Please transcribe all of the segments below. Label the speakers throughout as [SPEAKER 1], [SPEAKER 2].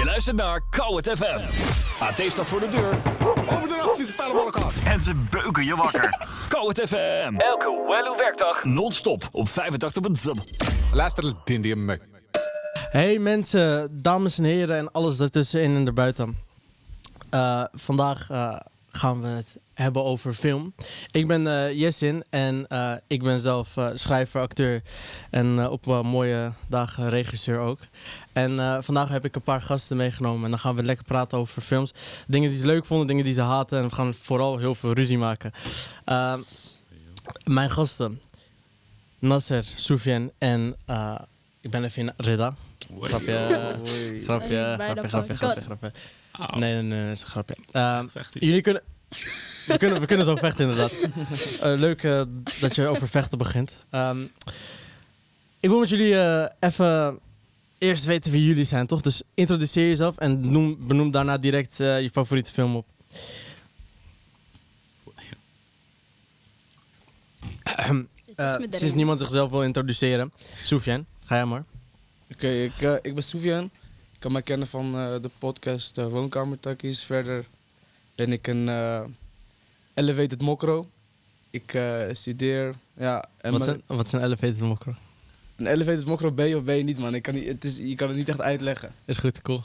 [SPEAKER 1] Je luistert naar Kouwet FM. AT staat voor de deur.
[SPEAKER 2] Open de nacht, vieze vuile morgen.
[SPEAKER 1] En ze beuken je wakker. Kouwet FM. Elke wello werkdag non-stop op 85.
[SPEAKER 2] Luister Dindium mee.
[SPEAKER 3] Hey mensen, dames en heren en alles daartussenin en erbuiten. Vandaag gaan we het hebben over film. Ik ben Jessin en ik ben zelf schrijver, acteur en op mooie dagen regisseur ook. En vandaag heb ik een paar gasten meegenomen en dan gaan we lekker praten over films. Dingen die ze leuk vonden, dingen die ze haten en we gaan vooral heel veel ruzie maken. Mijn gasten, Nasser, Soufiane en ik ben even in Rida. Grapje. Nee, dat is een grapje. Jullie kunnen... We kunnen zo vechten inderdaad. Leuk dat je over vechten begint. Ik wil met jullie even eerst weten wie jullie zijn, toch? Dus introduceer jezelf en benoem daarna direct je favoriete film op. Sinds niemand zichzelf wil introduceren. Soufiane, ga jij maar.
[SPEAKER 4] Oké, ik ben Soufiane. Ik kan mij kennen van de podcast Woonkamertakkies. Verder ben ik een elevated mokro. Ik studeer. Ja, en
[SPEAKER 3] Wat is een elevated mokro?
[SPEAKER 4] Een elevated mokro ben je of ben je niet, man. Je kan het niet echt uitleggen.
[SPEAKER 3] Is goed, cool.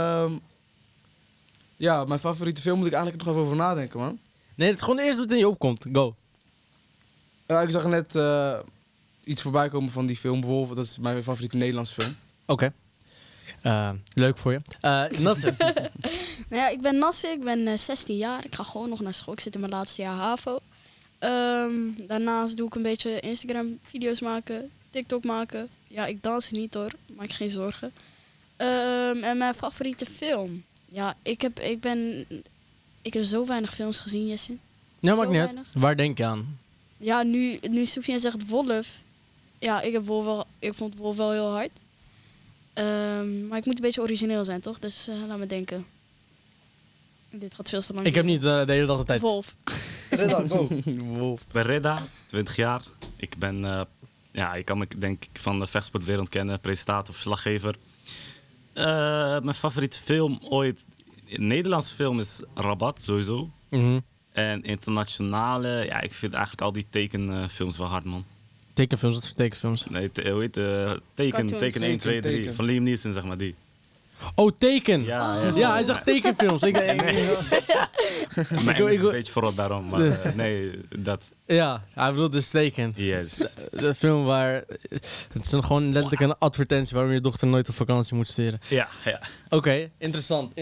[SPEAKER 4] Ja, mijn favoriete film moet ik eigenlijk nog even over nadenken, man.
[SPEAKER 3] Nee, het is gewoon eerst wat in je opkomt. Go.
[SPEAKER 4] Ik zag net iets voorbij komen van die film. Bijvoorbeeld, dat is mijn favoriete Nederlandse film.
[SPEAKER 3] Oké. Leuk voor je. Nasser.
[SPEAKER 5] Nou ja, ik ben Nasser, ik ben 16 jaar. Ik ga gewoon nog naar school. Ik zit in mijn laatste jaar HAVO. Daarnaast doe ik een beetje Instagram-video's maken, TikTok maken. Ja, ik dans niet hoor, maak geen zorgen. En mijn favoriete film? Ja, ik heb zo weinig films gezien, Jesse.
[SPEAKER 3] Ja, maakt niet uit. Waar denk je aan?
[SPEAKER 5] Ja, nu Soufiane zegt Wolf. Ja, ik vond Wolf wel heel hard. Maar ik moet een beetje origineel zijn, toch? Dus laat me denken. Dit gaat veel te lang.
[SPEAKER 3] Ik heb niet de hele dag de tijd.
[SPEAKER 5] Wolf.
[SPEAKER 4] Redda, go. Wolf.
[SPEAKER 6] Ik ben Redda, 20 jaar. Ik ben, je kan me denk ik van de vechtsportwereld kennen, presentator, verslaggever. Mijn favoriete film ooit, een Nederlandse film is Rabat, sowieso.
[SPEAKER 3] Mm-hmm.
[SPEAKER 6] En internationale, ja, ik vind eigenlijk al die tekenfilms wel hard, man.
[SPEAKER 3] Tekenfilms, wat voor tekenfilms?
[SPEAKER 6] Nee, hoe heet Teken 1, 2, 3, van Liam Neeson, zeg maar, die.
[SPEAKER 3] Oh, Teken!
[SPEAKER 6] Ja,
[SPEAKER 3] hij zegt tekenfilms.
[SPEAKER 6] Mijn Engels is een beetje vooral daarom, maar nee, dat.
[SPEAKER 3] Ja, hij bedoelt dus Teken.
[SPEAKER 6] Yes.
[SPEAKER 3] De film waar... Het is gewoon letterlijk een advertentie waarom je dochter nooit op vakantie moet sturen.
[SPEAKER 6] Ja.
[SPEAKER 3] Oké, interessant.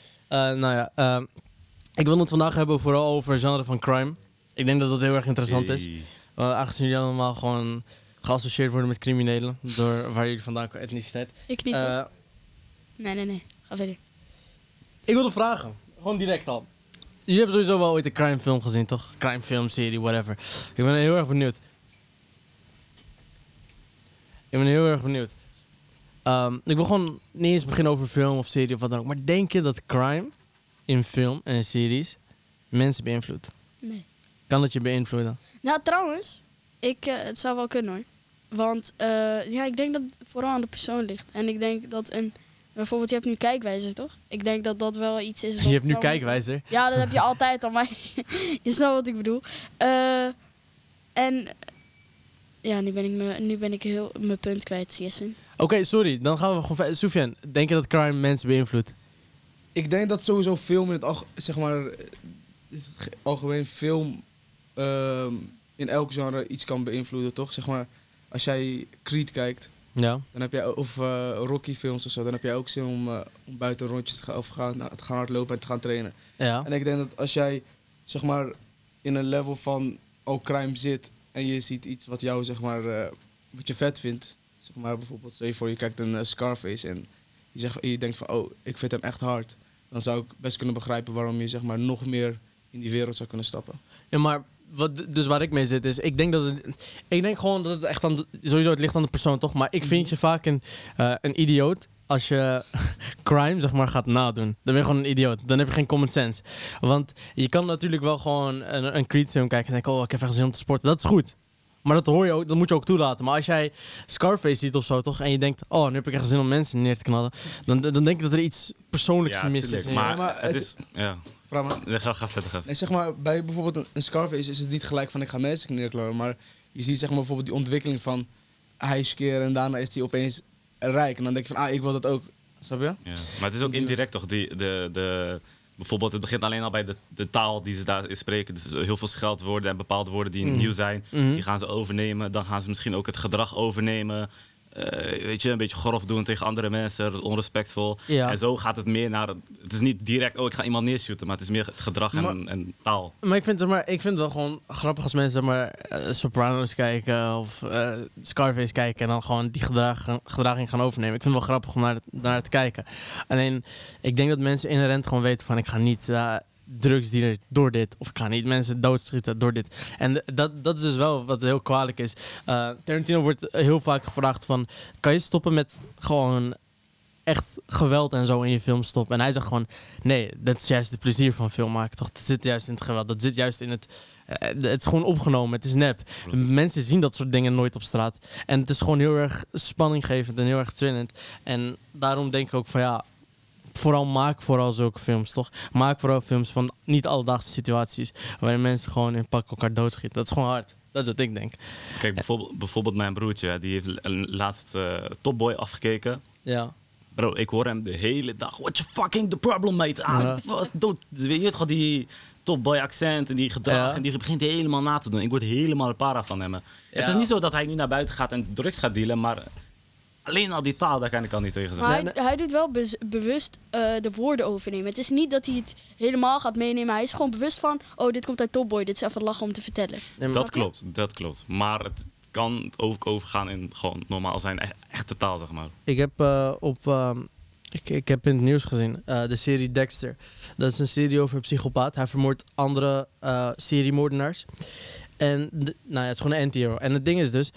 [SPEAKER 3] Ik wil het vandaag hebben vooral over het genre van crime. Ik denk dat dat heel erg interessant is. Aangezien jullie allemaal gewoon geassocieerd worden met criminelen. Door waar jullie vandaan komen, etniciteit.
[SPEAKER 5] Ik niet hoor. Nee. Ga verder.
[SPEAKER 3] Ik wilde vragen. Gewoon direct al. Jullie hebben sowieso wel ooit een crime film gezien, toch? Crime film, serie, whatever. Ik ben heel erg benieuwd. Ik wil gewoon niet eens beginnen over film of serie of wat dan ook. Maar denk je dat crime in film en series mensen beïnvloedt?
[SPEAKER 5] Nee.
[SPEAKER 3] Kan dat je beïnvloeden?
[SPEAKER 5] Nou, trouwens, het zou wel kunnen hoor. Want ik denk dat het vooral aan de persoon ligt. En ik denk dat bijvoorbeeld, je hebt nu kijkwijzer, toch? Ik denk dat dat wel iets is.
[SPEAKER 3] Je hebt nu kijkwijzer?
[SPEAKER 5] Ja, dat heb je altijd al, maar je snapt wat ik bedoel. Nu ben ik heel mijn punt kwijt, Jessen.
[SPEAKER 3] Oké, sorry. Dan gaan we gewoon verder. Soufiane, denk je dat crime mensen beïnvloedt?
[SPEAKER 4] Ik denk dat sowieso film in het algemeen film in elk genre iets kan beïnvloeden, toch? Zeg maar, als jij Creed kijkt,
[SPEAKER 3] ja.
[SPEAKER 4] Dan heb jij, of Rocky films of zo, dan heb jij ook zin om buiten rondjes te gaan hardlopen en te gaan trainen.
[SPEAKER 3] Ja.
[SPEAKER 4] En ik denk dat als jij zeg maar in een level van crime zit en je ziet iets wat jou zeg maar wat je vet vindt, zeg maar bijvoorbeeld stel je voor je kijkt een Scarface en je denkt van ik vind hem echt hard, dan zou ik best kunnen begrijpen waarom je zeg maar nog meer in die wereld zou kunnen stappen.
[SPEAKER 3] Ja, maar dus waar ik mee zit is, ik denk gewoon dat het echt sowieso het ligt aan de persoon, toch? Maar ik vind je vaak een idioot als je crime, zeg maar, gaat nadoen. Dan ben je gewoon een idioot. Dan heb je geen common sense. Want je kan natuurlijk wel gewoon een Creed film kijken en denken, ik heb echt zin om te sporten. Dat is goed. Maar dat hoor je ook, dat moet je ook toelaten. Maar als jij Scarface ziet of zo, toch? En je denkt, oh, nu heb ik echt zin om mensen neer te knallen. Dan denk ik dat er iets persoonlijks mis is.
[SPEAKER 6] tuurlijk,
[SPEAKER 3] in je.
[SPEAKER 6] maar,
[SPEAKER 4] maar
[SPEAKER 6] het
[SPEAKER 4] het-
[SPEAKER 6] is... Ja,
[SPEAKER 4] Praat maar.
[SPEAKER 6] Nee, ga verder.
[SPEAKER 4] Nee, zeg maar, bij bijvoorbeeld een Scarface is het niet gelijk van ik ga mensen neerklaren. Maar je ziet zeg maar bijvoorbeeld die ontwikkeling van hij is keer en daarna is hij opeens rijk. En dan denk je van, ik wil dat ook. Snap je?
[SPEAKER 6] Ja. Maar het is ook indirect toch? Bijvoorbeeld, het begint alleen al bij de taal die ze daar spreken. Dus heel veel scheldwoorden en bepaalde woorden die nieuw zijn. Die gaan ze overnemen. Dan gaan ze misschien ook het gedrag overnemen. Weet je, een beetje grof doen tegen andere mensen. Onrespectvol.
[SPEAKER 3] Ja.
[SPEAKER 6] En zo gaat het meer naar... Het is niet direct, ik ga iemand neershooten. Maar het is meer het gedrag en taal.
[SPEAKER 3] Maar ik vind het wel gewoon grappig als mensen Sopranos kijken of Scarface kijken en dan gewoon die gedraging gaan overnemen. Ik vind het wel grappig om naar te kijken. Alleen, ik denk dat mensen inherent gewoon weten van ik ga niet drugsdealer door dit of ik ga niet mensen doodschieten door dit. En dat is dus wel wat heel kwalijk is. Tarantino wordt heel vaak gevraagd van kan je stoppen met gewoon echt geweld en zo in je film stoppen. En hij zegt gewoon, nee, dat is juist het plezier van film maken, toch? Dat zit juist in het geweld. Dat zit juist in het is gewoon opgenomen, het is nep. Mensen zien dat soort dingen nooit op straat. En het is gewoon heel erg spanninggevend en heel erg thrillend. En daarom denk ik ook van maak vooral zulke films, toch? Maak vooral films van niet alledaagse situaties waarin mensen gewoon in pak elkaar doodschieten. Dat is gewoon hard. Dat is wat ik denk.
[SPEAKER 6] Kijk, bijvoorbeeld mijn broertje, die heeft laatst Top Boy afgekeken.
[SPEAKER 3] Ja.
[SPEAKER 6] Bro, ik hoor hem de hele dag. What's your fucking the problem, mate? Weet je toch, die Top Boy accent en die gedrag. En die begint helemaal na te doen. Ik word helemaal para van hem. Het is niet zo dat hij nu naar buiten gaat en drugs gaat dealen, maar alleen al die taal, daar kan ik al niet tegen zeggen.
[SPEAKER 5] Maar hij doet wel bewust de woorden overnemen. Het is niet dat hij het helemaal gaat meenemen. Hij is gewoon bewust van, dit komt uit Top Boy. Dit is even lachen om te vertellen.
[SPEAKER 3] Nee,
[SPEAKER 6] Dat klopt. Maar het kan ook overgaan in gewoon normaal zijn echte taal, zeg maar.
[SPEAKER 3] Ik heb ik heb in het nieuws gezien de serie Dexter. Dat is een serie over een psychopaat. Hij vermoordt andere seriemoordenaars. En het is gewoon een anti-hero. En het ding is dus,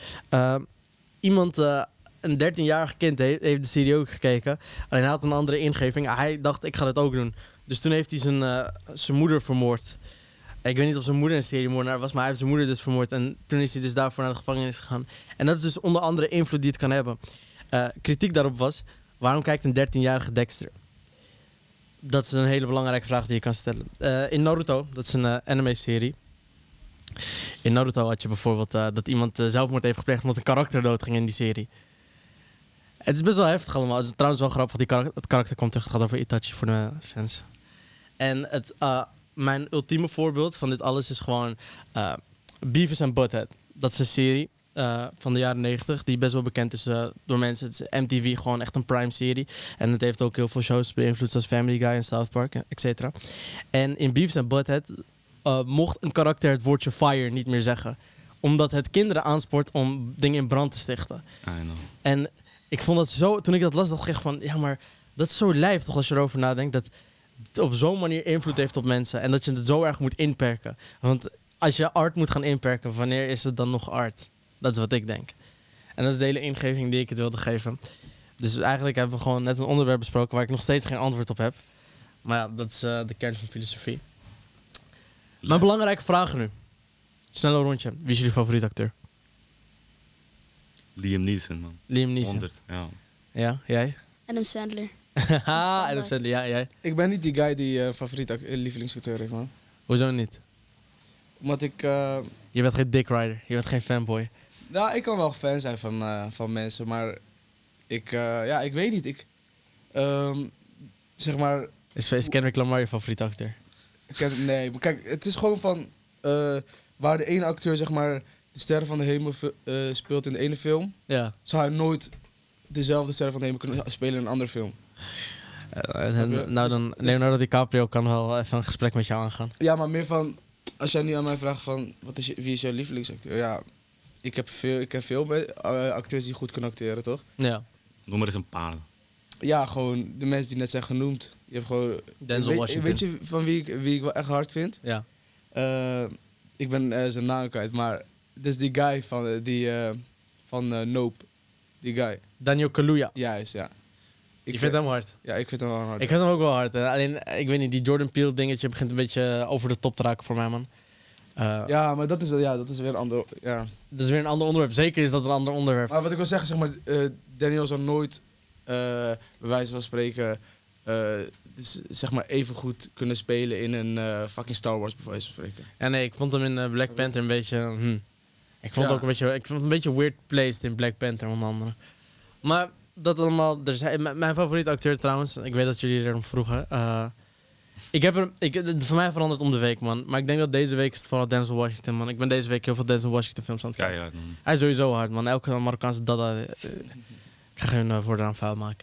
[SPEAKER 3] een 13-jarig kind heeft de serie ook gekeken. Alleen hij had een andere ingeving. Hij dacht, ik ga dat ook doen. Dus toen heeft hij zijn moeder vermoord. Ik weet niet of zijn moeder een seriemoordenaar was, maar hij heeft zijn moeder dus vermoord. En toen is hij dus daarvoor naar de gevangenis gegaan. En dat is dus onder andere invloed die het kan hebben. Kritiek daarop was, waarom kijkt een 13-jarige Dexter? Dat is een hele belangrijke vraag die je kan stellen. In Naruto, dat is een anime-serie. In Naruto had je bijvoorbeeld dat iemand zelfmoord heeft gepleegd omdat een karakter doodging in die serie. Het is best wel heftig allemaal. Het is trouwens wel grappig, het karakter komt terug. Het gaat over Itachi voor de fans. En mijn ultieme voorbeeld van dit alles is gewoon Beavis and Butthead. Dat is een serie van de jaren 90 die best wel bekend is door mensen. Het is MTV, gewoon echt een prime serie. En het heeft ook heel veel shows beïnvloed zoals Family Guy en South Park, et cetera. En in Beavis and Butthead mocht een karakter het woordje fire niet meer zeggen. Omdat het kinderen aanspoort om dingen in brand te stichten.
[SPEAKER 6] I know.
[SPEAKER 3] En ik vond dat zo, toen ik dat las, dacht ik echt van, ja, maar dat is zo lijp toch als je erover nadenkt, dat het op zo'n manier invloed heeft op mensen en dat je het zo erg moet inperken. Want als je art moet gaan inperken, wanneer is het dan nog art? Dat is wat ik denk. En dat is de hele ingeving die ik het wilde geven. Dus eigenlijk hebben we gewoon net een onderwerp besproken waar ik nog steeds geen antwoord op heb. Maar ja, dat is de kern van filosofie. Mijn belangrijke vragen nu. Snel een rondje. Wie is jullie favoriete acteur?
[SPEAKER 6] Liam Neeson, man.
[SPEAKER 3] Liam Neeson.
[SPEAKER 6] 100, ja.
[SPEAKER 3] Ja, jij?
[SPEAKER 5] Adam Sandler.
[SPEAKER 3] Adam Sandler, ja, jij?
[SPEAKER 4] Ik ben niet die guy die favoriete lievelingsacteur heeft, man.
[SPEAKER 3] Hoezo niet?
[SPEAKER 4] Omdat ik...
[SPEAKER 3] Je bent geen dick rider, je bent geen fanboy.
[SPEAKER 4] Nou, ik kan wel fan zijn van mensen, maar ik weet niet. Zeg maar...
[SPEAKER 3] Is Kendrick Lamar je favoriete acteur?
[SPEAKER 4] Nee, maar kijk, het is gewoon van... waar de ene acteur, zeg maar, de Sterren van de Hemel speelt in de ene film...
[SPEAKER 3] Ja.
[SPEAKER 4] zou hij nooit dezelfde Sterren van de Hemel kunnen spelen in een andere film.
[SPEAKER 3] Dan Leonardo DiCaprio kan wel even een gesprek met jou aangaan.
[SPEAKER 4] Ja, maar meer van... Als jij nu aan mij vraagt van... wie is jouw lievelingsacteur? Ja, ik ken veel acteurs die goed kunnen acteren, toch?
[SPEAKER 3] Ja.
[SPEAKER 6] Noem maar eens een paar.
[SPEAKER 4] Ja, gewoon de mensen die net zijn genoemd. Je hebt gewoon...
[SPEAKER 3] Denzel Washington.
[SPEAKER 4] Weet je van wie ik wel echt hard vind?
[SPEAKER 3] Ja.
[SPEAKER 4] Ik ben zijn naam kwijt, maar... Dit is die guy van Nope. Die guy.
[SPEAKER 3] Daniel Kaluuya.
[SPEAKER 4] Juist, ja.
[SPEAKER 3] Je vindt hem hard?
[SPEAKER 4] Ja, ik vind hem wel hard.
[SPEAKER 3] Ik vind hem ook wel hard. Alleen, ik weet niet, die Jordan Peele dingetje begint een beetje over de top te raken voor mij, man.
[SPEAKER 4] Ja, maar dat is weer een ander... Ja.
[SPEAKER 3] Dat is weer een ander onderwerp. Zeker is dat een ander onderwerp.
[SPEAKER 4] Maar wat ik wil zeggen, zeg maar, Daniel zou nooit, bij wijze van spreken, dus, zeg maar even goed kunnen spelen in een fucking Star Wars, bij wijze van spreken.
[SPEAKER 3] Ja, nee, ik vond hem in Black Panther een beetje... Ik vond het
[SPEAKER 4] Ja.
[SPEAKER 3] ook ik vond het een beetje weird placed in Black Panther, onder andere. Maar dat allemaal... Mijn favoriete acteur trouwens, ik weet dat jullie erom vroegen. Voor mij verandert om de week, man. Maar ik denk dat deze week is het vooral Denzel Washington, man. Ik ben deze week heel veel Denzel Washington films aan het kijken.
[SPEAKER 6] Keihard, man.
[SPEAKER 3] Hij is sowieso hard, man. Elke Marokkaanse dada... ik ga geen voornaam fout maken.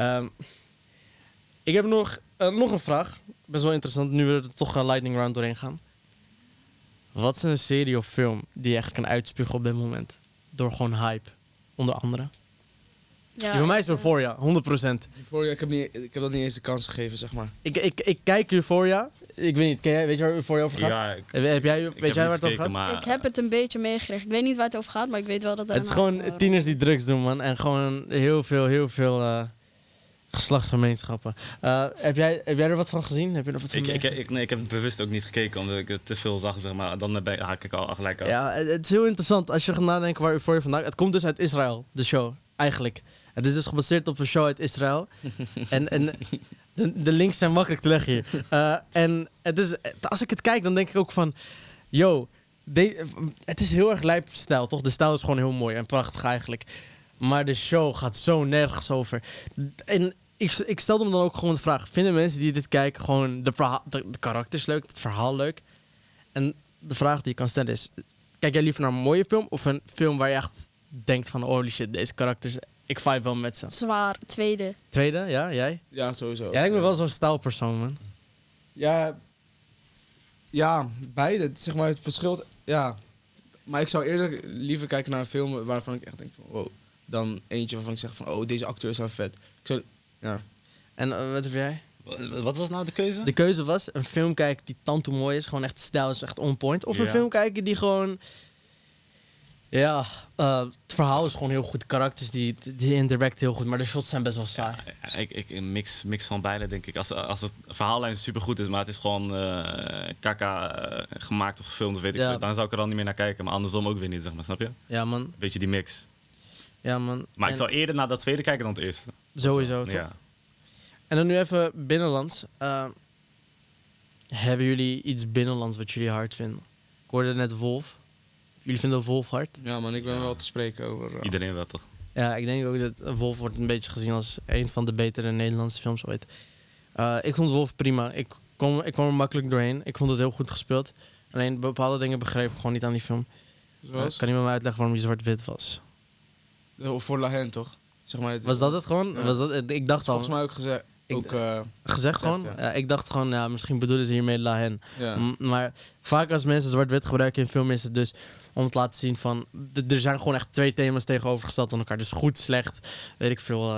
[SPEAKER 3] Ik heb nog een vraag. Best wel interessant, nu we er toch een lightning round doorheen gaan. Wat is een serie of film die je echt kan uitspugen op dit moment? Door gewoon hype, onder andere.
[SPEAKER 5] Ja,
[SPEAKER 3] Voor mij is Euphoria, 100%.
[SPEAKER 4] Euphoria, ik heb dat niet eens de kans gegeven, zeg maar.
[SPEAKER 3] Ik kijk Euphoria. Ik weet niet, weet je waar Euphoria over gaat?
[SPEAKER 6] Ja,
[SPEAKER 3] Weet jij
[SPEAKER 6] ik
[SPEAKER 3] waar het over gaat?
[SPEAKER 6] maar
[SPEAKER 5] Ik heb het een beetje meegekregen. Ik weet niet waar het over gaat, maar ik weet wel dat er
[SPEAKER 3] Het is
[SPEAKER 5] een
[SPEAKER 3] gewoon
[SPEAKER 5] aantal,
[SPEAKER 3] tieners die drugs doen, man. En gewoon heel veel geslachtsgemeenschappen. Heb jij er wat van gezien? Heb je er wat van
[SPEAKER 6] ik heb het bewust ook niet gekeken, omdat ik het te veel zag, zeg maar. Dan haak ik al gelijk af.
[SPEAKER 3] Ja, het is heel interessant als je gaat nadenken waar Euphoria vandaan... Het komt dus uit Israël, de show, eigenlijk. Het is dus gebaseerd op een show uit Israël. en de links zijn makkelijk te leggen hier. En het is, als ik het kijk, dan denk ik ook van... Yo, het is heel erg lijp stijl, toch? De stijl is gewoon heel mooi en prachtig eigenlijk. Maar de show gaat zo nergens over. En ik stelde me dan ook gewoon de vraag... Vinden mensen die dit kijken gewoon de karakters leuk, het verhaal leuk? En de vraag die je kan stellen is... Kijk jij liever naar een mooie film of een film waar je echt denkt van... Holy shit, deze karakters... Ik vibe wel met ze.
[SPEAKER 5] Zwaar, tweede.
[SPEAKER 3] Tweede, ja, jij?
[SPEAKER 4] Ja, sowieso.
[SPEAKER 3] Jij lijkt me wel zo'n stijlpersoon, man.
[SPEAKER 4] Ja, beide. Zeg maar, het verschilt. Ja. Maar ik zou eerder liever kijken naar een film waarvan ik echt denk van... Wow. Dan eentje waarvan ik zeg van... Oh, deze acteur is wel vet. Ja.
[SPEAKER 3] En wat heb jij?
[SPEAKER 6] Wat was nou de keuze?
[SPEAKER 3] De keuze was een film kijken die tanto mooi is. Gewoon echt stijl is echt on point. Of een
[SPEAKER 6] Ja.
[SPEAKER 3] film kijken die gewoon... Ja, het verhaal is gewoon heel goed. De karakters die interact heel goed. Maar de shots zijn best wel saai.
[SPEAKER 6] Een mix van beide, denk ik. Als het verhaallijn supergoed is, maar het is gewoon gemaakt of gefilmd, weet ik
[SPEAKER 3] Ja.
[SPEAKER 6] veel, dan zou ik er dan niet meer naar kijken. Maar andersom ook weer niet, zeg maar. Snap je?
[SPEAKER 3] Ja, man.
[SPEAKER 6] Beetje die mix.
[SPEAKER 3] Ja, man.
[SPEAKER 6] Maar
[SPEAKER 3] En
[SPEAKER 6] ik zou eerder naar dat tweede kijken dan het eerste.
[SPEAKER 3] sowieso, toch?
[SPEAKER 6] Ja.
[SPEAKER 3] En dan nu even binnenlands. Hebben jullie iets binnenlands wat jullie hard vinden? Ik hoorde net Wolf. Jullie vinden Wolf hard?
[SPEAKER 4] Ja, man, ik ben wel te spreken over...
[SPEAKER 6] Iedereen wel, toch?
[SPEAKER 3] Ja, ik denk ook dat Wolf wordt een beetje gezien als een van de betere Nederlandse films ooit. Ik vond Wolf prima. Ik kwam er makkelijk doorheen. Ik vond het heel goed gespeeld. Alleen bepaalde dingen begreep ik gewoon niet aan die film.
[SPEAKER 4] Zoals?
[SPEAKER 3] Kan iemand me uitleggen waarom hij zwart-wit was?
[SPEAKER 4] Voor La Haine, toch? Zeg maar,
[SPEAKER 3] Was dat het gewoon?
[SPEAKER 4] Ja.
[SPEAKER 3] Was dat, ik dacht al,
[SPEAKER 4] Volgens mij ook gezegd.
[SPEAKER 3] gezegd gewoon.
[SPEAKER 4] ja.
[SPEAKER 3] Ik dacht gewoon, ja, misschien bedoelen ze hiermee La Haine.
[SPEAKER 4] Ja.
[SPEAKER 3] Maar vaak als mensen zwart-wit gebruiken in film is het dus om te laten zien van... Er zijn gewoon echt twee thema's tegenovergesteld aan elkaar. Dus goed, slecht, weet ik veel,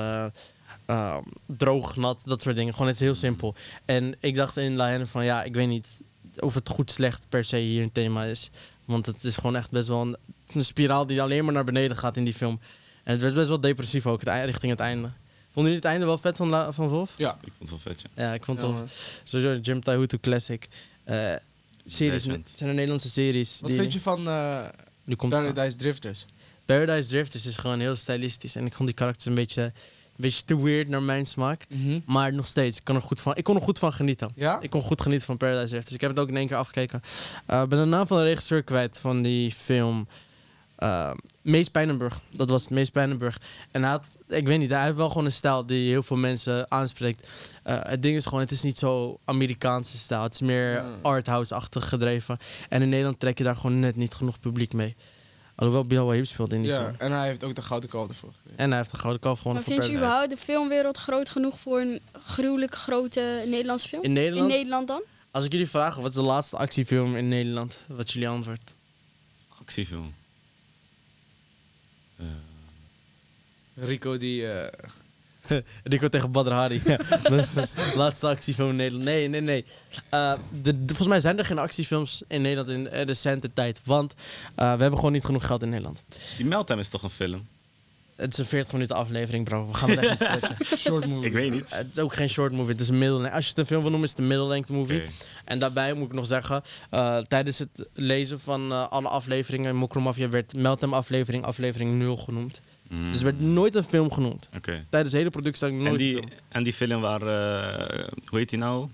[SPEAKER 3] droog, nat, dat soort dingen. Gewoon, het is heel simpel. En ik dacht in La Haine van, ja, ik weet niet of het goed, slecht per se hier een thema is. Want het is gewoon echt best wel een spiraal die alleen maar naar beneden gaat in die film. En het werd best wel depressief ook, richting het einde. Vonden jullie het einde wel vet van Wolf?
[SPEAKER 4] Ja.
[SPEAKER 6] Ik vond het wel vet, ja.
[SPEAKER 3] Ja, ik vond
[SPEAKER 4] Ja,
[SPEAKER 3] het
[SPEAKER 4] man.
[SPEAKER 3] sowieso Jim Taihutu Classic. Series,
[SPEAKER 6] Legend.
[SPEAKER 3] zijn er Nederlandse series.
[SPEAKER 4] Wat vind je van
[SPEAKER 3] Nu komt
[SPEAKER 4] Paradise Drifters?
[SPEAKER 3] Paradise Drifters is gewoon heel stylistisch. En ik vond die karakters een beetje te weird naar mijn smaak. Maar nog steeds, ik kon er goed van genieten.
[SPEAKER 4] Ja?
[SPEAKER 3] Ik kon goed genieten van Paradise Drifters. Ik heb het ook in één keer afgekeken. Ik ben de naam van de regisseur kwijt van die film. Mees Pijnenburg. Dat was het, Mees Pijnenburg. En ik weet niet, hij heeft wel gewoon een stijl die heel veel mensen aanspreekt. Het ding is gewoon, het is niet zo Amerikaanse stijl. Het is meer arthouse-achtig gedreven. En in Nederland trek je daar gewoon net niet genoeg publiek mee. Alhoewel Bilal Wahib speelt in die
[SPEAKER 4] Ja,
[SPEAKER 3] film.
[SPEAKER 4] en hij heeft ook de Gouden Kalf ervoor gekregen.
[SPEAKER 3] En hij heeft de Gouden Kalf gewonnen
[SPEAKER 5] Maar
[SPEAKER 3] voor
[SPEAKER 5] vind je
[SPEAKER 3] Paradise.
[SPEAKER 5] überhaupt de filmwereld groot genoeg voor een gruwelijk grote Nederlandse film?
[SPEAKER 3] In Nederland?
[SPEAKER 5] In Nederland dan?
[SPEAKER 3] Als ik jullie vraag, wat is de laatste actiefilm in Nederland? Wat jullie antwoord?
[SPEAKER 6] Actiefilm.
[SPEAKER 4] Rico die...
[SPEAKER 3] Rico tegen Badr Hari. Dat is de laatste actiefilm in Nederland. Nee. Volgens mij zijn er geen actiefilms in Nederland in recente tijd. Want we hebben gewoon niet genoeg geld in Nederland.
[SPEAKER 6] Die Meltdown is toch een film?
[SPEAKER 3] Het is een 40 minuten aflevering, bro. We gaan het echt niet stretchen.
[SPEAKER 4] Short movie.
[SPEAKER 6] Ik weet niet.
[SPEAKER 3] Het is ook geen short movie, het is een middelengte. Als je het een film wil noemen, is het een middelengte movie.
[SPEAKER 6] Oké.
[SPEAKER 3] En daarbij moet ik nog zeggen, tijdens het lezen van alle afleveringen in Mokromafia werd Meltem aflevering 0 genoemd. Dus er werd nooit een film genoemd.
[SPEAKER 6] Oké.
[SPEAKER 3] Tijdens de hele productie had ik nooit een film.
[SPEAKER 6] En die film waar, hoe heet die nou?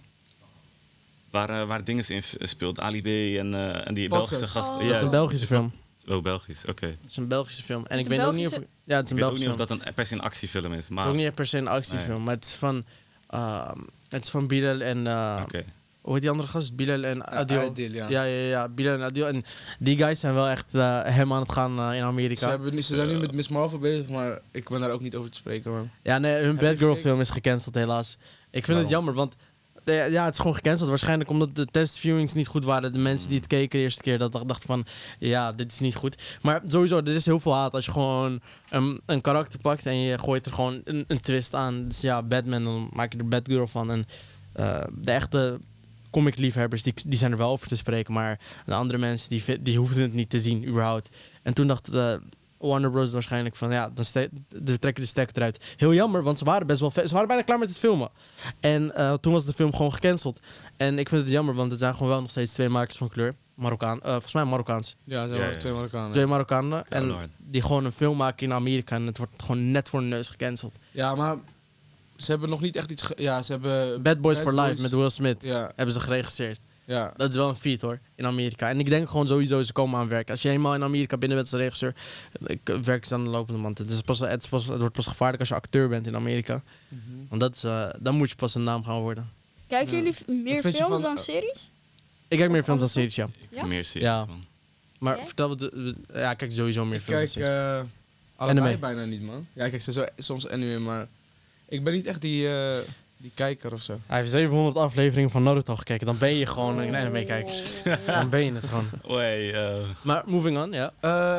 [SPEAKER 6] Waar dingen in speelt, Ali B en die Belgische gasten.
[SPEAKER 5] Oh.
[SPEAKER 3] Dat is een Belgische film.
[SPEAKER 6] Oh, Belgisch, oké.
[SPEAKER 3] Het is een Belgische film. En
[SPEAKER 5] Is
[SPEAKER 3] ik
[SPEAKER 5] het
[SPEAKER 3] weet ook niet of...
[SPEAKER 5] Belgische?
[SPEAKER 3] Ja, het is een
[SPEAKER 6] Ik weet ook
[SPEAKER 3] Belgische
[SPEAKER 6] niet of
[SPEAKER 3] film.
[SPEAKER 6] dat per se een actiefilm is.
[SPEAKER 3] Het
[SPEAKER 6] Maar,
[SPEAKER 3] is ook niet echt per se een actiefilm, maar het is van Bilal en...
[SPEAKER 6] Oké.
[SPEAKER 3] Hoe heet die andere gast? Bilal en Adil.
[SPEAKER 4] Adil, ja.
[SPEAKER 3] Ja, Bilal en Adil. En die guys zijn wel echt hem aan het gaan in Amerika.
[SPEAKER 4] Ze zijn nu met Miss Marvel bezig, maar ik ben daar ook niet over te spreken, man.
[SPEAKER 3] Ja, nee, hun
[SPEAKER 4] je
[SPEAKER 3] Batgirl
[SPEAKER 4] gekeken?
[SPEAKER 3] film is gecanceld helaas. Ik vind
[SPEAKER 6] Waarom?
[SPEAKER 3] het jammer, want ja, het is gewoon gecanceld. Waarschijnlijk omdat de testviewings niet goed waren. De mensen die het keken de eerste keer, dat dachten van... Ja, dit is niet goed. Maar sowieso, er is heel veel haat als je gewoon een karakter pakt... en je gooit er gewoon een twist aan. Dus ja, Batman, dan maak je er Batgirl van. En de echte comic-liefhebbers, die zijn er wel over te spreken. Maar de andere mensen, die hoefden het niet te zien, überhaupt. En toen dacht Warner Bros. Waarschijnlijk van... Ja, dan trekken de stekker eruit. Heel jammer, want ze waren best wel vet. Ze waren bijna klaar met het filmen. En toen was de film gewoon gecanceld. En ik vind het jammer, want het zijn gewoon wel nog steeds 2 makers van kleur. Volgens mij Marokkaans.
[SPEAKER 4] Ja, er zijn
[SPEAKER 6] Ja,
[SPEAKER 4] wel
[SPEAKER 6] ja.
[SPEAKER 4] 2 Marokkanen.
[SPEAKER 3] 2 Marokkanen. En
[SPEAKER 6] Lord.
[SPEAKER 3] die gewoon een film maken in Amerika. En het wordt gewoon net voor de neus gecanceld.
[SPEAKER 4] Ja, maar ze hebben nog niet echt iets... Ja, ze hebben...
[SPEAKER 3] Bad Boys for Life
[SPEAKER 4] Boys-
[SPEAKER 3] met Will Smith.
[SPEAKER 4] Ja,
[SPEAKER 3] Hebben ze geregisseerd.
[SPEAKER 4] ja.
[SPEAKER 3] Dat is wel een feat hoor, in Amerika. En ik denk gewoon sowieso, ze komen aan werk. Als je eenmaal in Amerika binnen bent als regisseur, werk is aan de lopende band. Het wordt pas gevaarlijk als je acteur bent in Amerika. Want dat is, dan moet je pas een naam gaan worden.
[SPEAKER 5] Kijken jullie meer
[SPEAKER 4] Wat vind je
[SPEAKER 5] films
[SPEAKER 4] van-
[SPEAKER 5] dan series?
[SPEAKER 3] Ik kijk meer films dan series, ja.
[SPEAKER 5] Ja?
[SPEAKER 6] Meer series,
[SPEAKER 3] Ja.
[SPEAKER 6] man.
[SPEAKER 3] Maar
[SPEAKER 5] Jij?
[SPEAKER 3] vertel ja, ik kijk sowieso meer
[SPEAKER 4] Ik
[SPEAKER 3] films
[SPEAKER 4] kijk
[SPEAKER 3] dan series.
[SPEAKER 4] allebei
[SPEAKER 3] Anime.
[SPEAKER 4] bijna niet, man. Ja, ik kijk soms anime, maar... Ik ben niet echt die kijker of zo.
[SPEAKER 3] Hij heeft 700 afleveringen van Naruto gekeken. Dan ben je gewoon een anime-kijker. Dan ben je het gewoon.
[SPEAKER 6] Oei,
[SPEAKER 3] Maar moving on, ja.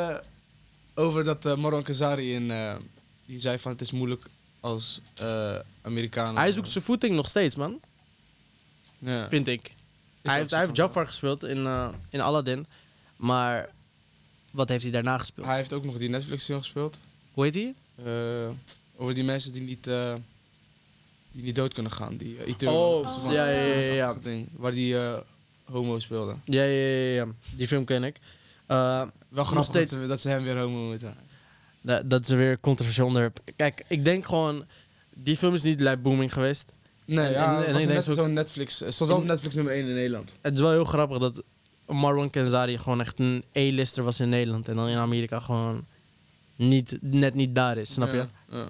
[SPEAKER 4] Over dat Marwan Kazari die zei van het is moeilijk als Amerikanen.
[SPEAKER 3] Hij zoekt zijn voeting nog steeds, man.
[SPEAKER 4] Ja.
[SPEAKER 3] Vind ik. Hij heeft Jafar gespeeld in Aladdin. Maar wat heeft hij daarna gespeeld?
[SPEAKER 4] Hij heeft ook nog die Netflix-film gespeeld.
[SPEAKER 3] Hoe heet hij?
[SPEAKER 4] Over die mensen die niet dood kunnen gaan. Die Eternal.
[SPEAKER 3] Oh,
[SPEAKER 4] Zo van-
[SPEAKER 3] ja.
[SPEAKER 4] Eternal ding, waar die homo speelde.
[SPEAKER 3] Ja. Die film ken ik.
[SPEAKER 4] Wel
[SPEAKER 3] Nog
[SPEAKER 4] grappig
[SPEAKER 3] steeds.
[SPEAKER 4] dat ze hem weer homo moeten.
[SPEAKER 3] Dat is weer een controversieel onderwerp. Kijk, ik denk gewoon... Die film is niet lijp booming geweest.
[SPEAKER 4] Nee, ja,
[SPEAKER 3] en
[SPEAKER 4] was
[SPEAKER 3] ik denk
[SPEAKER 4] net
[SPEAKER 3] zo-
[SPEAKER 4] zo'n Netflix. Het stond ook op Netflix nummer 1 in Nederland.
[SPEAKER 3] Het is wel heel grappig dat Marwan Kenzari gewoon echt een A-lister was in Nederland. En dan in Amerika gewoon net niet daar is, snap je?
[SPEAKER 4] Ja, ja.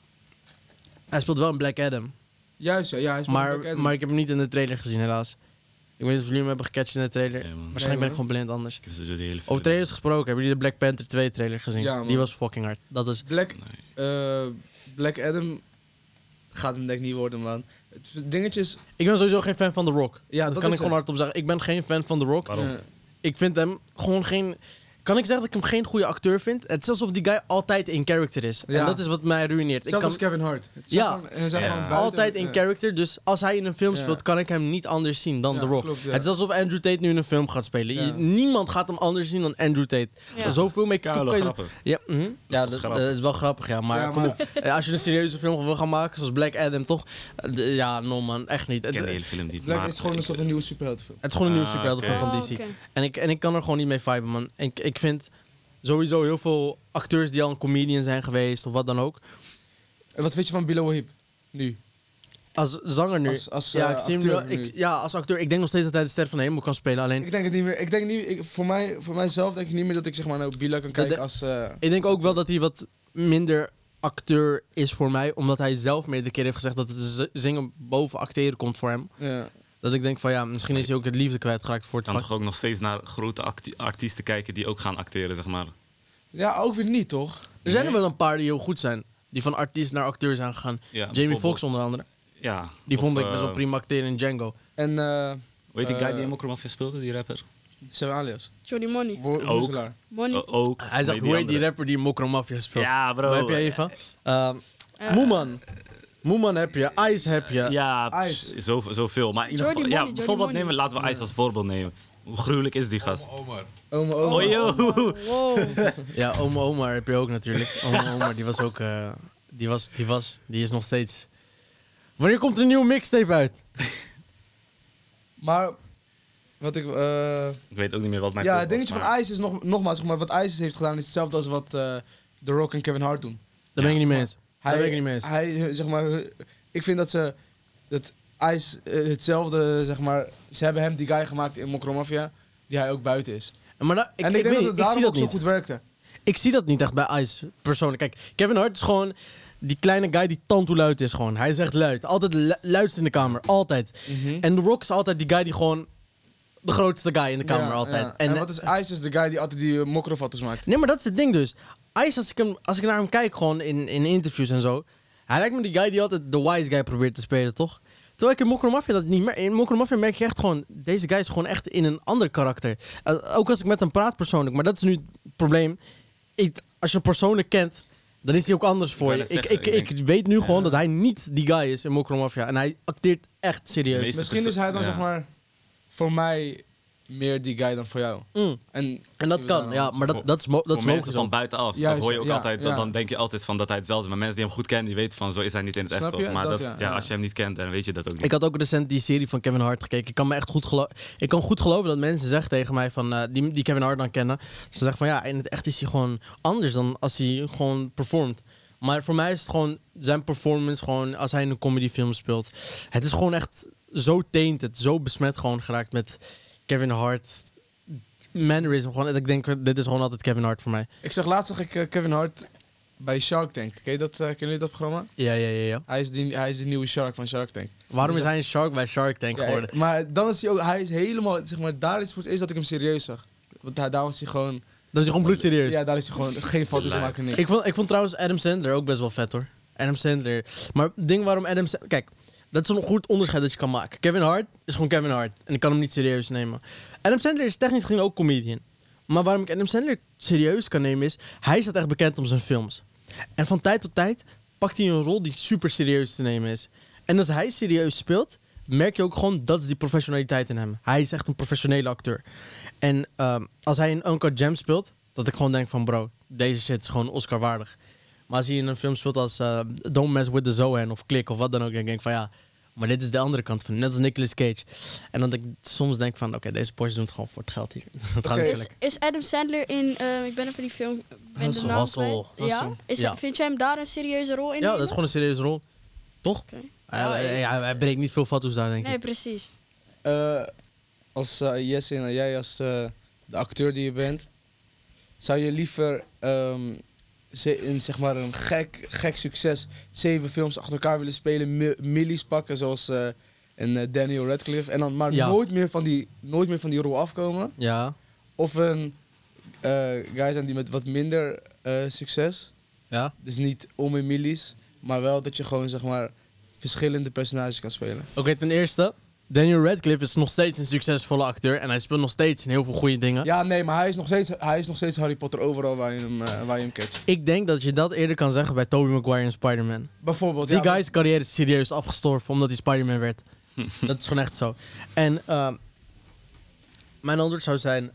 [SPEAKER 3] Hij speelt wel in Black Adam.
[SPEAKER 4] Juist, ja. Hij speelt Black Adam.
[SPEAKER 3] Maar ik heb hem niet in de trailer gezien, helaas. Ik weet niet of jullie hem hebben gecatcht in de trailer.
[SPEAKER 6] Ja, man.
[SPEAKER 3] Waarschijnlijk ben ik gewoon blind anders.
[SPEAKER 6] ik heb dus de hele film.
[SPEAKER 3] Over trailers gesproken, hebben jullie de Black Panther 2 trailer gezien?
[SPEAKER 4] Ja, man.
[SPEAKER 3] Die was fucking hard. Dat is...
[SPEAKER 4] Black Adam gaat hem denk ik niet worden, man. Het dingetje is...
[SPEAKER 3] Ik ben sowieso geen fan van The Rock.
[SPEAKER 4] Ja,
[SPEAKER 3] dat
[SPEAKER 4] dat
[SPEAKER 3] kan
[SPEAKER 4] is
[SPEAKER 3] ik gewoon
[SPEAKER 4] het.
[SPEAKER 3] hardop zeggen. Ik ben geen fan van The Rock.
[SPEAKER 6] Waarom?
[SPEAKER 3] Ik vind hem gewoon geen... Kan ik zeggen dat ik hem geen goede acteur vind? Het is alsof die guy altijd in character is.
[SPEAKER 4] Ja.
[SPEAKER 3] En dat is wat mij ruïneert. Ik
[SPEAKER 4] Zelfs
[SPEAKER 3] kan
[SPEAKER 4] als Kevin Hart. Het
[SPEAKER 3] Ja.
[SPEAKER 4] zijn gewoon- zijn
[SPEAKER 6] Ja.
[SPEAKER 4] gewoon buiten-
[SPEAKER 3] altijd in
[SPEAKER 4] ja.
[SPEAKER 3] character. Dus als hij in een film
[SPEAKER 4] Ja.
[SPEAKER 3] speelt, kan ik hem niet anders zien dan
[SPEAKER 4] Ja,
[SPEAKER 3] The Rock.
[SPEAKER 4] klopt, ja.
[SPEAKER 3] Het is alsof Andrew Tate nu in een film gaat spelen.
[SPEAKER 4] Ja.
[SPEAKER 3] Niemand gaat hem anders zien dan Andrew Tate.
[SPEAKER 5] Ja.
[SPEAKER 3] Zoveel mee
[SPEAKER 6] Koude
[SPEAKER 3] kan je-
[SPEAKER 6] grappen.
[SPEAKER 3] Ja, ja
[SPEAKER 6] toch
[SPEAKER 3] dat
[SPEAKER 6] grappig?
[SPEAKER 3] is wel grappig, ja. Maar,
[SPEAKER 4] Ja,
[SPEAKER 3] kom
[SPEAKER 4] maar-
[SPEAKER 3] op. Als je een serieuze film wil gaan maken, zoals Black Adam, toch? Ja, no man, echt niet.
[SPEAKER 6] Ik ken de hele film niet.
[SPEAKER 4] Black
[SPEAKER 6] maar
[SPEAKER 4] is gewoon
[SPEAKER 6] ik-
[SPEAKER 4] alsof een nieuwe superheldenfilm.
[SPEAKER 3] Het is gewoon een nieuwe
[SPEAKER 6] Ah,
[SPEAKER 3] superheldenfilm
[SPEAKER 6] oké.
[SPEAKER 3] van DC.
[SPEAKER 5] Oké.
[SPEAKER 3] En ik kan er gewoon niet mee viben, man. Ik vind sowieso heel veel acteurs die al een comedian zijn geweest of wat dan ook.
[SPEAKER 4] En wat vind je van Bilal Wahib? Nu.
[SPEAKER 3] Als zanger nu.
[SPEAKER 4] Als,
[SPEAKER 3] ja, ik zie hem nu,
[SPEAKER 4] acteur nu.
[SPEAKER 3] ja, als acteur. Ik denk nog steeds dat hij de ster van de hemel kan spelen. Alleen,
[SPEAKER 4] Ik denk het niet meer. Ik denk niet, voor mijzelf denk ik niet meer dat ik zeg maar naar Bilal kan kijken als...
[SPEAKER 3] ik denk ook wel dat hij wat minder acteur is voor mij. Omdat hij zelf meerdere keer heeft gezegd dat het zingen boven acteren komt voor hem.
[SPEAKER 4] ja.
[SPEAKER 3] Dat ik denk van ja, misschien is hij ook het liefde kwijtgeraakt voor het
[SPEAKER 6] kan
[SPEAKER 3] vak.
[SPEAKER 6] toch ook nog steeds naar grote artiesten kijken die ook gaan acteren, zeg maar.
[SPEAKER 4] Ja, ook weer niet, toch?
[SPEAKER 3] Er zijn er wel een paar die heel goed zijn. Die van artiest naar acteur zijn gegaan.
[SPEAKER 6] Ja,
[SPEAKER 3] Jamie
[SPEAKER 6] bijvoorbeeld-
[SPEAKER 3] Foxx onder andere.
[SPEAKER 6] Ja.
[SPEAKER 3] Die
[SPEAKER 6] of,
[SPEAKER 3] vond ik best wel prima acteren in Django.
[SPEAKER 4] En
[SPEAKER 6] Hoe heet die guy die in Mokromafia speelde, die rapper?
[SPEAKER 4] Seven Alias.
[SPEAKER 5] Johnny Money.
[SPEAKER 4] Woezelaar.
[SPEAKER 5] Money.
[SPEAKER 6] Ook.
[SPEAKER 3] Hij zegt,
[SPEAKER 6] die
[SPEAKER 3] hoe heet die
[SPEAKER 6] andere?
[SPEAKER 3] rapper die Mokro Mafia speelt?
[SPEAKER 6] Ja, bro.
[SPEAKER 3] Waar heb jij even? Moeman. Moeman heb je. Ice heb je.
[SPEAKER 6] Ja,
[SPEAKER 4] Ice.
[SPEAKER 6] zoveel. Maar in ieder
[SPEAKER 5] Jordy
[SPEAKER 6] geval,
[SPEAKER 5] Money,
[SPEAKER 6] bijvoorbeeld
[SPEAKER 5] Jordy Money.
[SPEAKER 6] laten we Ice als voorbeeld nemen. Hoe gruwelijk is die gast?
[SPEAKER 2] Omar.
[SPEAKER 6] Oh, yo.
[SPEAKER 5] Wow.
[SPEAKER 3] Ja, Oma Omar heb je ook natuurlijk. Oma Omar, die was ook... die is nog steeds... Wanneer komt er een nieuwe mixtape uit?
[SPEAKER 4] Maar wat ik...
[SPEAKER 6] Ik weet ook niet meer wat mijn
[SPEAKER 4] ja,
[SPEAKER 6] punt
[SPEAKER 4] het dingetje
[SPEAKER 6] was,
[SPEAKER 4] van
[SPEAKER 6] maar-
[SPEAKER 4] Ice is nogmaals, zeg maar, wat Ice heeft gedaan is hetzelfde als wat The Rock en Kevin Hart doen.
[SPEAKER 3] Daar ben ik niet mee eens. Daar ben ik niet mee eens.
[SPEAKER 4] Hij, zeg maar, ik vind dat Ice hetzelfde, zeg maar, ze hebben hem die guy gemaakt in Mokro Mafia, die hij ook buiten is.
[SPEAKER 3] Maar
[SPEAKER 4] En ik denk dat het
[SPEAKER 3] ik
[SPEAKER 4] daarom
[SPEAKER 3] zie dat
[SPEAKER 4] ook zo
[SPEAKER 3] niet.
[SPEAKER 4] goed werkte.
[SPEAKER 3] Ik zie dat niet echt bij Ice, persoonlijk. Kijk, Kevin Hart is gewoon die kleine guy die tandtoeluid is gewoon. Hij is echt luid. Altijd luidst in de kamer. Altijd. En The Rock is altijd die guy die gewoon... De grootste guy in de kamer,
[SPEAKER 4] Ja,
[SPEAKER 3] altijd.
[SPEAKER 4] ja. En wat is Ice? Is de guy die altijd die mokrofoto's maakt.
[SPEAKER 3] Nee, maar dat is het ding dus. Ice, als ik naar hem kijk, gewoon in interviews en zo... Hij lijkt me die guy die altijd de wise guy probeert te spelen, toch? Terwijl ik in Mokro Mafia dat niet meer... In Mokro Mafia merk je echt gewoon... Deze guy is gewoon echt in een ander karakter. Ook als ik met hem praat persoonlijk. Maar dat is nu het probleem. Als je hem persoonlijk kent... Dan is hij ook anders voor
[SPEAKER 6] wou
[SPEAKER 3] je.
[SPEAKER 6] net zeggen,
[SPEAKER 3] Ik weet nu gewoon dat hij niet die guy is in Mokro Mafia. En hij acteert echt serieus.
[SPEAKER 6] Meest-
[SPEAKER 4] Misschien is hij dan,
[SPEAKER 6] Ja.
[SPEAKER 4] zeg maar, voor mij meer die guy dan voor jou.
[SPEAKER 3] Mm.
[SPEAKER 4] En
[SPEAKER 3] dat kan, ja. Maar dat is
[SPEAKER 6] Voor
[SPEAKER 3] logisch
[SPEAKER 6] mensen van
[SPEAKER 3] ook.
[SPEAKER 6] buitenaf,
[SPEAKER 4] Juist,
[SPEAKER 6] dat hoor je ook
[SPEAKER 4] ja,
[SPEAKER 6] altijd.
[SPEAKER 4] ja.
[SPEAKER 6] Dan denk je altijd van dat hij hetzelfde is. Maar mensen die hem goed kennen, die weten van zo is hij niet in het
[SPEAKER 4] Snap
[SPEAKER 6] echt.
[SPEAKER 4] je?
[SPEAKER 6] Toch? Maar
[SPEAKER 4] Dat,
[SPEAKER 6] dat,
[SPEAKER 4] ja.
[SPEAKER 6] als je hem niet kent, dan weet je dat ook niet.
[SPEAKER 3] Ik had ook recent die serie van Kevin Hart gekeken. Ik kan me echt ik kan goed geloven dat mensen zeggen tegen mij van die Kevin Hart dan kennen. Ze zeggen van ja, in het echt is hij gewoon anders dan als hij gewoon performt. Maar voor mij is het gewoon zijn performance gewoon als hij in een comedyfilm speelt. Het is gewoon echt zo tainted, zo besmet gewoon geraakt met Kevin Hart. Mannerism, gewoon. Dat ik denk, dit is gewoon altijd Kevin Hart voor mij.
[SPEAKER 4] ik zag laatst Kevin Hart bij Shark Tank. Kennen jullie dat programma?
[SPEAKER 3] Ja.
[SPEAKER 4] Hij is de nieuwe Shark van Shark Tank.
[SPEAKER 3] Waarom is hij een shark bij Shark Tank
[SPEAKER 4] Ja,
[SPEAKER 3] geworden?
[SPEAKER 4] maar dan is hij is helemaal, zeg maar, daar is voor het eerst dat ik hem serieus zag. Want daar was hij gewoon,
[SPEAKER 3] Dat is hij gewoon bloedserieus.
[SPEAKER 4] ja, daar is hij gewoon geen foto's
[SPEAKER 6] Lijp.
[SPEAKER 4] maken, niks.
[SPEAKER 3] Ik vond trouwens Adam Sandler ook best wel vet hoor. Adam Sandler. Maar het ding waarom Adam Sandler... Kijk, dat is een goed onderscheid dat je kan maken. Kevin Hart is gewoon Kevin Hart. En ik kan hem niet serieus nemen. Adam Sandler is technisch gezien ook comedian. Maar waarom ik Adam Sandler serieus kan nemen is... Hij staat echt bekend om zijn films. En van tijd tot tijd pakt hij een rol die super serieus te nemen is. En als hij serieus speelt... merk je ook gewoon, dat is die professionaliteit in hem. Hij is echt een professionele acteur. En als hij in Uncut Gems speelt... dat ik gewoon denk van bro, deze shit is gewoon Oscar waardig. Maar als hij in een film speelt als Don't Mess With The Zohan of Click of wat dan ook... dan denk ik van ja, maar dit is de andere kant van hem. Net als Nicolas Cage. En dan denk ik soms denk van oké, deze Porsche doet het gewoon voor het geld hier. Het gaat niet zo lekker.
[SPEAKER 5] Is Adam Sandler in... ik ben even die film... ben de naam
[SPEAKER 3] Hustle.
[SPEAKER 5] kwijt. Ja?
[SPEAKER 3] Ja.
[SPEAKER 5] Vind jij hem daar een serieuze rol in?
[SPEAKER 3] Ja, dat is gewoon een serieuze rol. Toch?
[SPEAKER 5] Oké.
[SPEAKER 3] Hij breekt niet veel foto's daar, denk ik.
[SPEAKER 5] Nee, precies.
[SPEAKER 4] Als Jesse en jij als de acteur die je bent, zou je liever in zeg maar een gek succes 7 films achter elkaar willen spelen, millies pakken zoals een Daniel Radcliffe en dan maar
[SPEAKER 3] Ja.
[SPEAKER 4] nooit meer van die rol afkomen?
[SPEAKER 3] Ja.
[SPEAKER 4] Of een guy zijn die met wat minder succes,
[SPEAKER 3] Ja.
[SPEAKER 4] dus niet om in millies, maar wel dat je gewoon zeg maar verschillende personages kan spelen.
[SPEAKER 3] Oké, ten eerste, Daniel Radcliffe is nog steeds een succesvolle acteur. En hij speelt nog steeds in heel veel goede dingen.
[SPEAKER 4] Ja, nee, maar hij is nog steeds Harry Potter overal waar je hem catcht.
[SPEAKER 3] Ik denk dat je dat eerder kan zeggen bij Tobey Maguire en Spider-Man.
[SPEAKER 4] Bijvoorbeeld,
[SPEAKER 3] Die
[SPEAKER 4] ja,
[SPEAKER 3] guy's carrière is serieus afgestorven omdat hij Spider-Man werd. Dat is gewoon echt zo. En mijn antwoord zou zijn...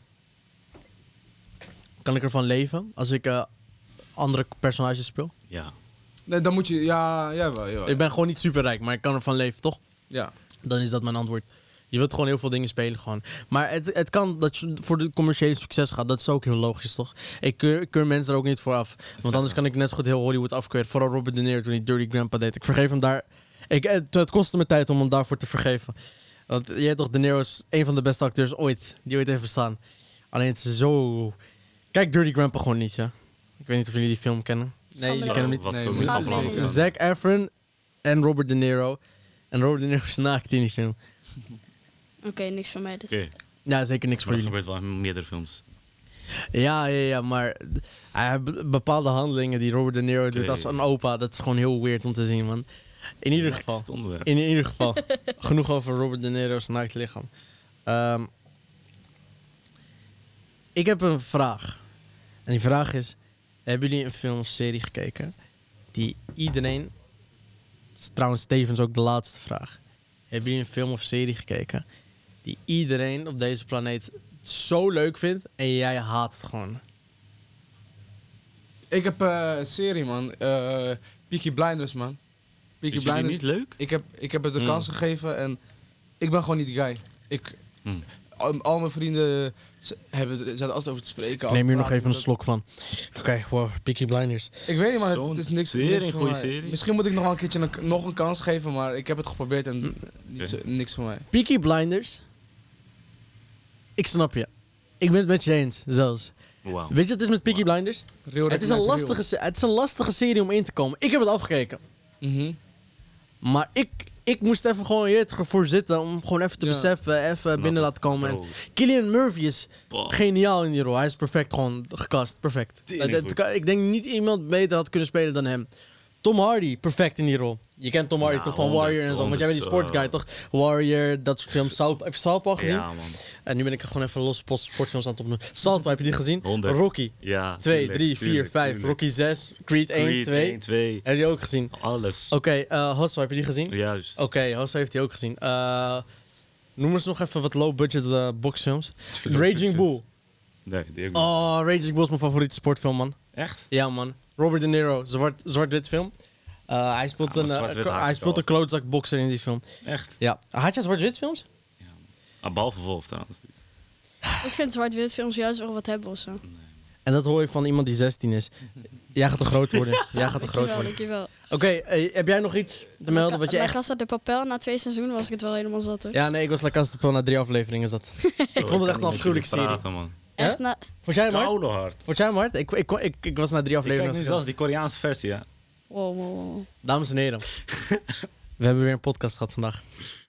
[SPEAKER 3] Kan ik ervan leven als ik andere personages speel?
[SPEAKER 6] Ja.
[SPEAKER 4] nee, dan moet je... Ja, jawel.
[SPEAKER 3] Ik ben gewoon niet superrijk, maar ik kan ervan leven, toch?
[SPEAKER 4] Ja.
[SPEAKER 3] Dan is dat mijn antwoord. Je wilt gewoon heel veel dingen spelen gewoon. Maar het kan dat je voor de commerciële succes gaat. Dat is ook heel logisch, toch? Ik keur mensen er ook niet voor af. Want anders kan ik net zo goed heel Hollywood afkeuren. Vooral Robert De Niro toen hij Dirty Grandpa deed. Ik vergeef hem daar... Het kostte me tijd om hem daarvoor te vergeven. Want je weet toch, De Niro is een van de beste acteurs die ooit heeft bestaan. Alleen het is zo... Kijk Dirty Grandpa gewoon niet, ja. Ik weet niet of jullie die film kennen. Nee, je
[SPEAKER 5] Zo,
[SPEAKER 3] kent hem niet.
[SPEAKER 6] Was ik
[SPEAKER 4] Nee,
[SPEAKER 6] ook
[SPEAKER 4] moet
[SPEAKER 6] niet
[SPEAKER 5] ik
[SPEAKER 6] afgelopen.
[SPEAKER 5] zeker.
[SPEAKER 3] Zac Efron en Robert De Niro. En Robert De Niro is naakt in die film.
[SPEAKER 5] Oké, niks van mij dus.
[SPEAKER 6] Oké,
[SPEAKER 3] Ja, zeker niks voor
[SPEAKER 6] maar dat
[SPEAKER 3] jullie.
[SPEAKER 6] gebeurt wel in meerdere films.
[SPEAKER 3] Ja, maar hij heeft bepaalde handelingen die Robert De Niro doet
[SPEAKER 6] Oké.
[SPEAKER 3] als een opa. Dat is gewoon heel weird om te zien, man. In ieder geval.
[SPEAKER 6] Next onderwerp.
[SPEAKER 3] In ieder geval. Genoeg over Robert De Niro's naakt lichaam. Ik heb een vraag. En die vraag is... Hebben jullie een film of serie gekeken die iedereen... Het is trouwens tevens ook de laatste vraag. Hebben jullie een film of serie gekeken die iedereen op deze planeet zo leuk vindt en jij haat het gewoon?
[SPEAKER 4] Ik heb een serie, man. Peaky Blinders, man. Peaky
[SPEAKER 6] Is jullie niet leuk?
[SPEAKER 4] Ik heb het een kans gegeven en ik ben gewoon niet die guy. Al mijn vrienden zijn er altijd over te spreken.
[SPEAKER 3] Ik neem hier nog
[SPEAKER 4] praten,
[SPEAKER 3] even een
[SPEAKER 4] dat-
[SPEAKER 3] slok van. Oké, wow, Peaky Blinders.
[SPEAKER 4] Ik weet niet, man.
[SPEAKER 6] Zo'n
[SPEAKER 4] Het is niks
[SPEAKER 6] serie,
[SPEAKER 4] voor
[SPEAKER 6] goeie
[SPEAKER 4] mij.
[SPEAKER 6] serie.
[SPEAKER 4] Misschien moet ik nog wel een keertje nog een kans geven, maar ik heb het geprobeerd en niks voor mij.
[SPEAKER 3] Peaky Blinders. Ik snap je. Ik ben het met je eens, zelfs.
[SPEAKER 6] Wauw.
[SPEAKER 3] Weet je wat het is met Peaky Blinders?
[SPEAKER 4] Real
[SPEAKER 3] Het is, een
[SPEAKER 4] recognize
[SPEAKER 3] het is een lastige serie om in te komen. Ik heb het afgekeken.
[SPEAKER 4] real. Mhm.
[SPEAKER 3] Maar ik moest even gewoon hier ervoor zitten om gewoon even te
[SPEAKER 4] Ja.
[SPEAKER 3] beseffen, even binnen
[SPEAKER 6] het.
[SPEAKER 3] laten komen. En
[SPEAKER 6] Bro.
[SPEAKER 3] Cillian Murphy is
[SPEAKER 6] Wow.
[SPEAKER 3] geniaal in die rol. Hij is perfect gewoon gecast. Perfect.
[SPEAKER 6] Tering
[SPEAKER 3] Dat
[SPEAKER 6] goed.
[SPEAKER 3] ik denk niet iemand beter had kunnen spelen dan hem. Tom Hardy, perfect in die rol. Je kent Tom Hardy
[SPEAKER 6] Ja,
[SPEAKER 3] toch van
[SPEAKER 6] 100,
[SPEAKER 3] Warrior en zo. Want jij bent die
[SPEAKER 6] 100,
[SPEAKER 3] sportsguy toch? Warrior, dat soort films. Heb je South Park gezien?
[SPEAKER 6] Ja, man.
[SPEAKER 3] En nu ben ik gewoon even losse sportfilms aan het opnoemen. South Park, heb je die gezien?
[SPEAKER 6] 100.
[SPEAKER 3] Rocky.
[SPEAKER 6] Ja,
[SPEAKER 3] 2,
[SPEAKER 6] tuurlijk,
[SPEAKER 3] 3, 4,
[SPEAKER 6] tuurlijk,
[SPEAKER 3] 5.
[SPEAKER 6] tuurlijk.
[SPEAKER 3] Rocky 6. Creed 1,
[SPEAKER 6] Creed
[SPEAKER 3] 2.
[SPEAKER 6] 1, 2.
[SPEAKER 3] Heb je die ook gezien?
[SPEAKER 6] Alles.
[SPEAKER 3] Oké, Hustle, heb je die gezien?
[SPEAKER 6] Juist.
[SPEAKER 3] Oké, Hustle heeft hij ook gezien. Noem eens nog even wat low-budget boxfilms.
[SPEAKER 6] Low
[SPEAKER 3] Raging
[SPEAKER 6] budget.
[SPEAKER 3] Bull.
[SPEAKER 6] Nee, die ook niet.
[SPEAKER 3] Oh, Raging Bull is mijn favoriete sportfilm, man.
[SPEAKER 6] Echt?
[SPEAKER 3] Ja, man. Robert De Niro, zwart-wit film. Hij speelt,
[SPEAKER 6] Ja, maar zwart-wit haak
[SPEAKER 3] hij
[SPEAKER 6] ik
[SPEAKER 3] speelt
[SPEAKER 6] al.
[SPEAKER 3] een klootzakbokser in die film.
[SPEAKER 6] Echt?
[SPEAKER 3] Ja. Had je zwart-wit films?
[SPEAKER 6] Behalve Wolf trouwens.
[SPEAKER 5] Ik vind zwart-wit films juist wel wat hebben of zo.
[SPEAKER 3] En dat hoor je van iemand die 16 is. Jij gaat er groot worden. Jij gaat er groot
[SPEAKER 5] Dankjewel,
[SPEAKER 3] worden.
[SPEAKER 5] dankjewel.
[SPEAKER 3] Oké, heb jij nog iets te melden wat je
[SPEAKER 5] Bij
[SPEAKER 3] echt...
[SPEAKER 5] Casa de Papel, na 2 seizoenen was ik het wel helemaal zat. Hoor.
[SPEAKER 3] Ja, nee, ik was La Casa de Papel na 3 afleveringen zat. Ik vond het echt een afschuwelijke serie.
[SPEAKER 6] Praten, man.
[SPEAKER 5] Echt,
[SPEAKER 3] Hè? Vond jij hem hard?
[SPEAKER 6] Koude hard.
[SPEAKER 3] Vond jij hem hard? Ik was na 3
[SPEAKER 6] Ik kijk
[SPEAKER 3] afleveringen.
[SPEAKER 6] nu zelfs die Koreaanse versie, ja.
[SPEAKER 5] wow.
[SPEAKER 3] Dames en heren. We hebben weer een podcast gehad vandaag.